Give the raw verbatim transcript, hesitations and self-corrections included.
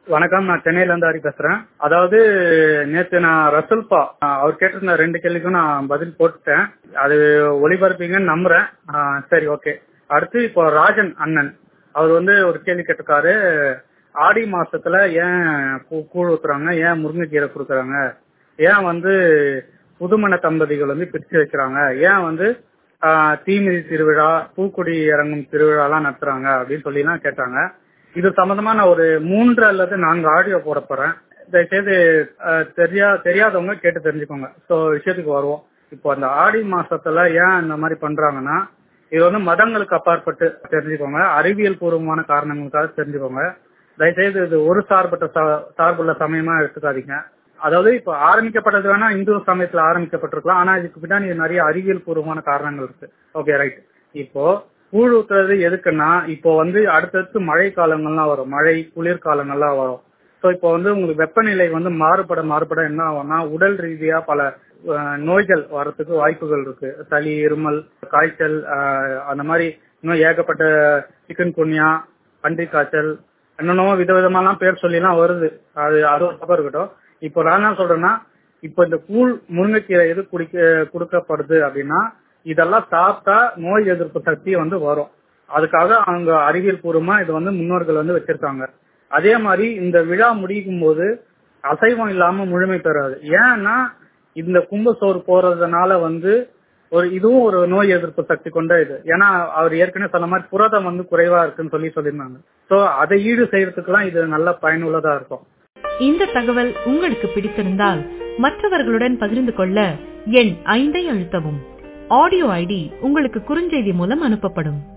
வணக்கம், நான் சென்னையில இருந்து ஹரி பேசுறேன். அதாவது நேத்து நான் ரசல்பா அவர் கேட்டிருந்த ரெண்டு கேள்விக்கும் நான் பதில் போட்டுட்டேன். அது ஒளிபரப்பீங்கன்னு நம்புறேன். ஆ, சரி, ஓகே. அடுத்து இப்போ ராஜன் அண்ணன் அவர் வந்து ஒரு கேள்வி கேட்டிருக்காரு. ஆடி மாசத்துல ஏன் கூ- கூழ் ஊத்துறாங்க, ஏன் முருங்கைக்கீரை கொடுக்குறாங்க, ஏன் வந்து புதுமண தம்பதிகள் வந்து பிரிச்சு வைக்கிறாங்க, ஏன் வந்து ஆ, தீமிதி திருவிழா, பூக்குடி இறங்கும் திருவிழாலாம் நடத்துறாங்க அப்படின்னு சொல்லி எல்லாம் கேட்டாங்க. இது சம்பந்தமா நான் ஒரு மூன்று அல்லது நான்கு ஆடியோ போட போறேன். தயவுசெய்து அஹ், தெரியா தெரியாதவங்க கேட்டு தெரிஞ்சுக்கோங்க. ஸோ விஷயத்துக்கு வருவோம். இப்போ அந்த ஆடி மாசத்துல ஏன் இந்த மாதிரி பண்றாங்கன்னா, இது வந்து மதங்களுக்கு அப்பாற்பட்டு தெரிஞ்சுக்கோங்க, அறிவியல் பூர்வமான காரணங்களுக்காக தெரிஞ்சுக்கோங்க. தயவுசெய்து இது ஒரு சார்பற்ற சா- சார்புள்ள சமயமா எடுத்துக்காதீங்க. அதாவது இப்போ ஆரம்பிக்கப்பட்டது வேணா இந்து சமயத்துல ஆரம்பிக்கப்பட்டிருக்கலாம், ஆனா இதுக்கு பின்னாடி நிறைய அறிவியல் பூர்வமான காரணங்கள் இருக்கு. Okay, right. இப்போ கூழ் ஊத்துறது எதுக்குன்னா, இப்போ வந்து அடுத்தடுத்து மழை காலங்கள்லாம் வரும், மழை குளிர்காலங்கள்லாம் வரும். ஸோ இப்போ வந்து உங்களுக்கு வெப்பநிலை வந்து மாறுபட மாறுபட என்ன ஆகும்னா, உடல் ரீதியா பல அஹ், நோய்கள் வர்றதுக்கு வாய்ப்புகள் இருக்கு. சளி, இருமல், காய்ச்சல், அஹ், அந்த மாதிரி இன்னும் ஏகப்பட்ட சிக்கன் குன்யா, பன்றி காய்ச்சல், என்னென்னமோ விதவிதமாலாம் பேர் சொல்லி எல்லாம் வருது. அது அது ஒரு பக்கம் இருக்கட்டும். இப்போ நான் என்ன சொல்றேன்னா, இப்போ இந்த கூழ் முருங்கைக்கீரை எது குடிக்க கொடுக்கப்படுது அப்படின்னா, இதெல்லாம் சாப்பிட்டா நோய் எதிர்ப்பு சக்தி வந்து வரும். அதுக்காக அவங்க அறிவியல் பூர்வமா இது வந்து முன்னோர்கள் வந்து வச்சிருக்காங்க. அதே மாதிரி இந்த விழா முடிக்கும் போது அசைவம் இல்லாம முழுமை பெறாது. ஏன்னா இந்த கும்பசோறு போறதுனால வந்து ஒரு இதுவும் ஒரு நோய் எதிர்ப்பு சக்தி கொண்ட இது. ஏன்னா அவர் ஏற்கனவே சொன்ன மாதிரி புரதம் வந்து குறைவா இருக்குன்னு சொல்லி சொல்லியிருந்தாங்க. சோ அதை ஈடு செய்யறதுக்குலாம் இது நல்ல பயனுள்ளதா இருக்கும். இந்த தகவல் உங்களுக்கு பிடித்திருந்தால் மற்றவர்களுடன் பகிர்ந்து கொள்ள எண் ஐந்தை அழுத்தவும். ஆடியோ ஐடி உங்களுக்கு குறுஞ்செய்தி மூலம் அனுப்பப்படும்.